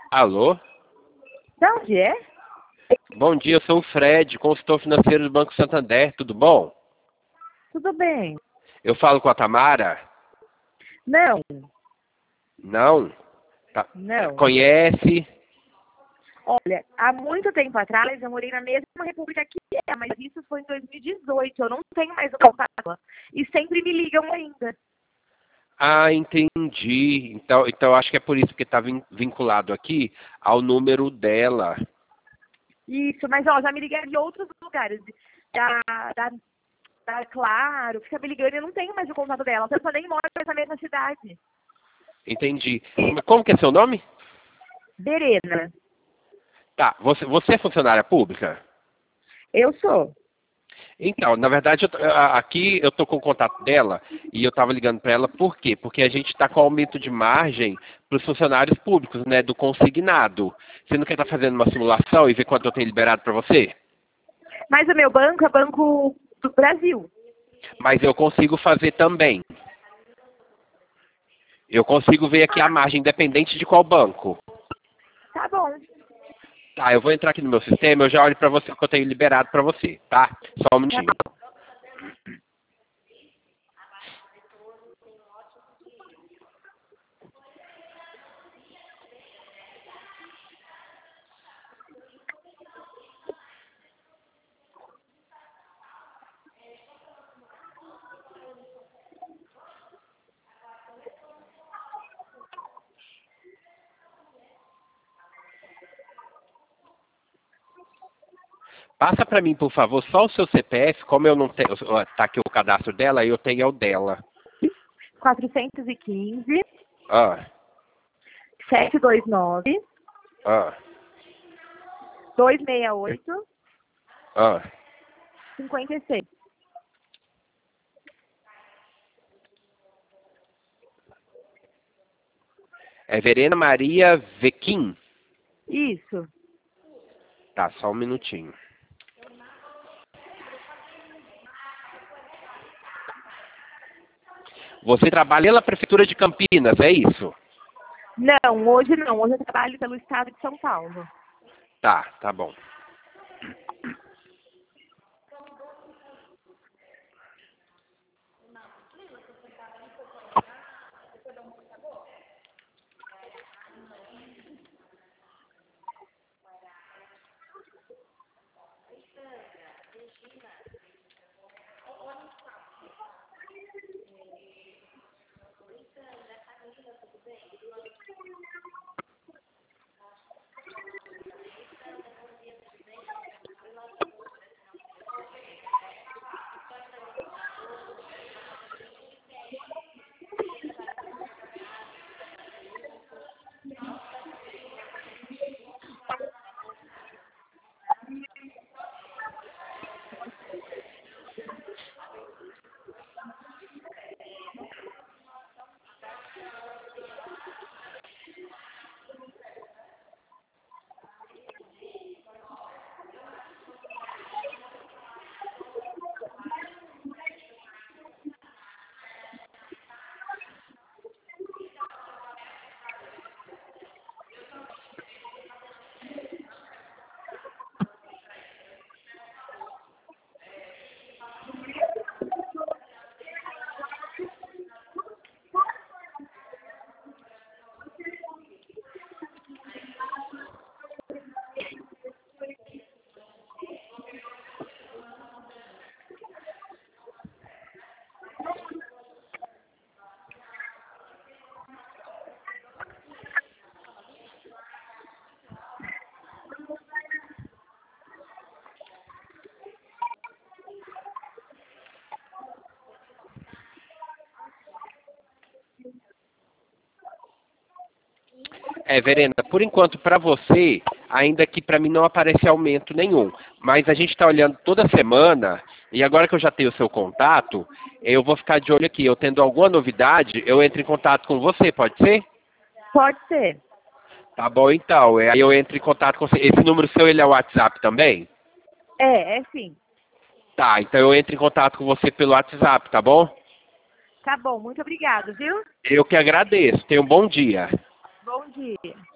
Alô? De onde é? Bom dia, eu sou o Fred, consultor financeiro do Banco Santander, tudo bom? Tudo bem. Eu falo com a Tamara? Não, Não? Tá. não. Conhece? Olha, há muito tempo atrás eu morei na mesma república que ela, mas isso foi em 2018. Eu não tenho mais o contato. E sempre me ligam ainda. Ah, entendi. Então acho que é por isso que está vinculado aqui ao número dela. Isso, mas ó, já me ligaram de outros lugares. Da, da, Claro, fica me ligando e eu não tenho mais o contato dela. A pessoa nem mora nessa mesma cidade. Entendi. Como que é seu nome? Verena, Tá, você é funcionária pública? eu sou. Então, na verdade, aqui eu estou com o contato dela e eu estava ligando para ela por quê? Porque a gente está com aumento de margem para os funcionários públicos, né, do consignado. Você não quer estar fazendo uma simulação e ver quanto eu tenho liberado para você? Mas o meu banco é Banco do Brasil. Mas eu consigo fazer também. Eu consigo ver aqui a margem, independente de qual banco. Tá bom. Tá, eu vou entrar aqui no meu sistema, eu já olho para você o que eu tenho liberado para você, tá? Só um Tá minutinho. bom. Passa para mim, por favor, só o seu CPF, como eu não tenho, tá aqui o cadastro dela, eu tenho é o dela. 415 Ah, 729 ah, 268 ah. 56. É Verena Maria Vequim? Isso. Tá, só um minutinho. Você trabalha na Prefeitura de Campinas, é isso? Não, hoje não. Hoje eu trabalho pelo estado de São Paulo. Tá, tá bom. É, Verena, por enquanto para você, ainda que para mim não aparece aumento nenhum. Mas a gente está olhando toda semana, e agora que eu já tenho o seu contato, eu vou ficar de olho aqui. Eu tendo alguma novidade, eu entro em contato com você, pode ser? Pode ser. Tá bom então. Aí eu entro em contato com você. Esse número seu, ele é o WhatsApp também? É sim. Tá, então eu entro em contato com você pelo WhatsApp, tá bom? Tá bom, muito obrigado, viu? Eu que agradeço. Tenha um bom dia. Bom dia.